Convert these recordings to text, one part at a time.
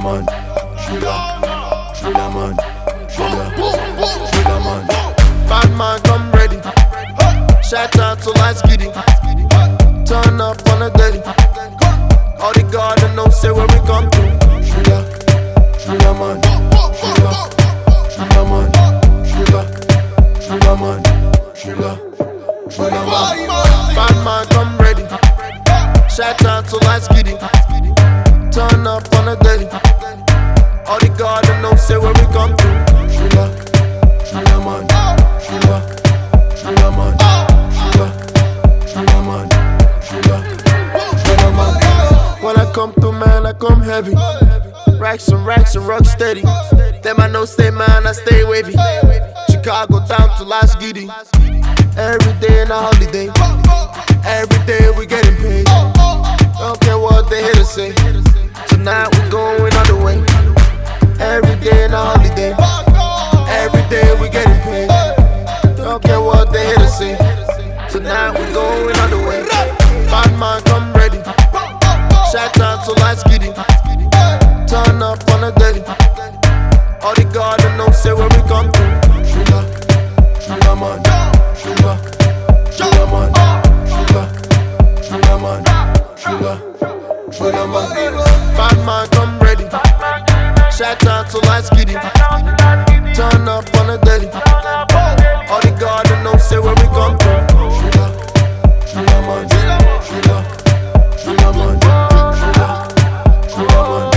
man, Triller man, Triller man. Bad man, come ready. Shout out to Light Skiddy. Turn up on the daily. All the garden know say where we come to. Triller man, Triller man, Triller man, Triller man. Bad man, come ready. Shout out to Light Skiddy. Turn up on the daily. All the garden know say where we come to. Triller man, Triller man, Triller man, Triller man. When I come through, man, I come heavy. Racks and rock steady. Them I know say, man, I stay wavy. Chicago down to Light Skiddy. Every day in a holiday. Every day we getting paid. Don't care what they here to say. Tonight we going all the way. Every day in a holiday. Every day we getting paid. Don't care what they here to say. Tonight we going all the way. Bad man, come ready. Shout out to Light Skiddy. Turn up on the daily. All the garden know say where we come to. Triller man, Triller man, Triller man, Triller man. Bad man, come ready. Shout out to Light Skiddy. Turn up on the daily. All the garden know say where we come to. Triller man, Triller man, Triller man.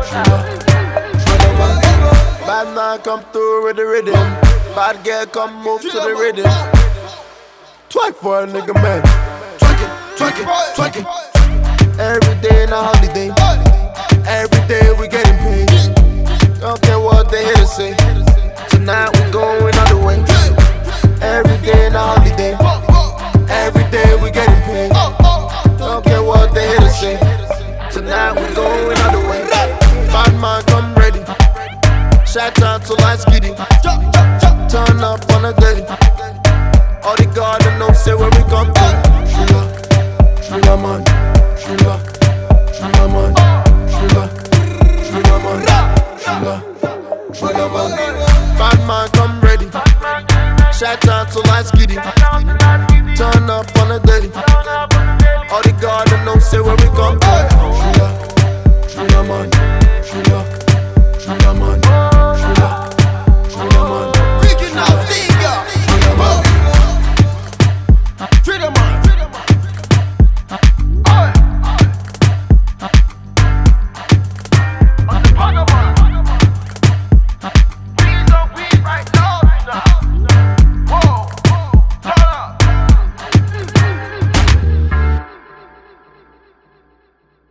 Bad man come through with the rhythm. Bad girl come move to the rhythm. Twerk for a nigga, man. Twerk it. Every day in a holiday. Every day we getting paid. Don't care what they here to say. Tonight we going all the way. Every day in a holiday. Every day we getting paid. Don't care what they here to say. Tonight we going all the way. Bad man, come ready. Shout out to Light Skiddy. Turn up on the daily. All the garden know say where we come to. Triller man, Triller man, Triller man, Triller man. Bad man, come ready. Shout out to Light Skiddy.